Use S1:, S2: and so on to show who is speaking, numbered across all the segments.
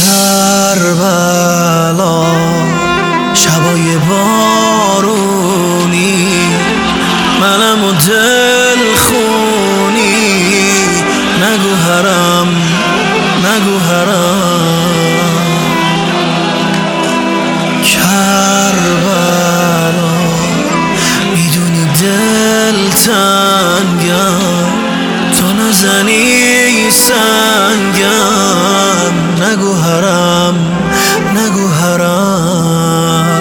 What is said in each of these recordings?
S1: کربلا شبای بارونی، منم و دل خونی، نگو حرم نگو حرم. کربلا میدونی دل تنگم، تو نزنی سنگم، نگو حرم نگو حرم.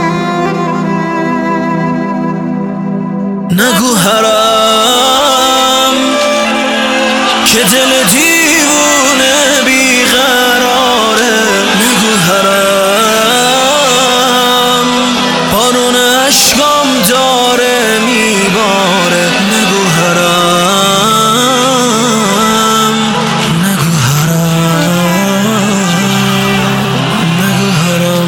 S1: نگو حرم که دل دیوونه بیقراره، نگو حرم بارون اشکام داره میباره، نگو حرم نگو حرم نگو حرم.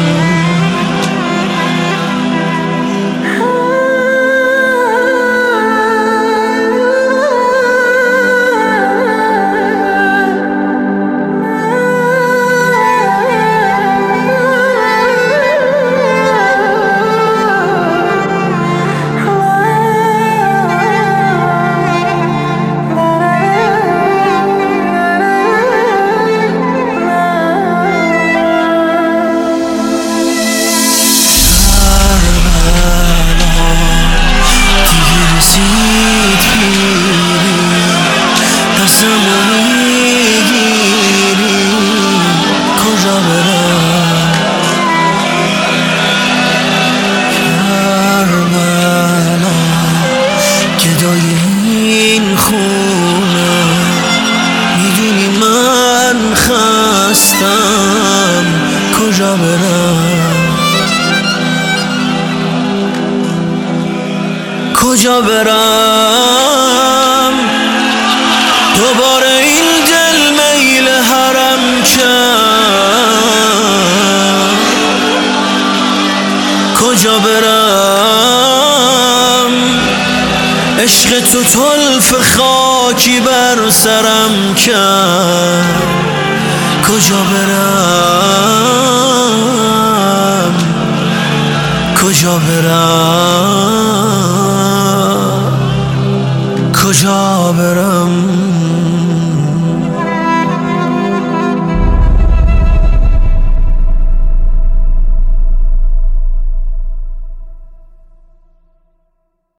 S1: این خونه میدونی من خستم، کجا برم کجا برم. دوباره این دل میل حرم کرد، کجا برم. عشق تو طلف خاکی بر سرم کرد، کجا برم کجا برم کجا برم.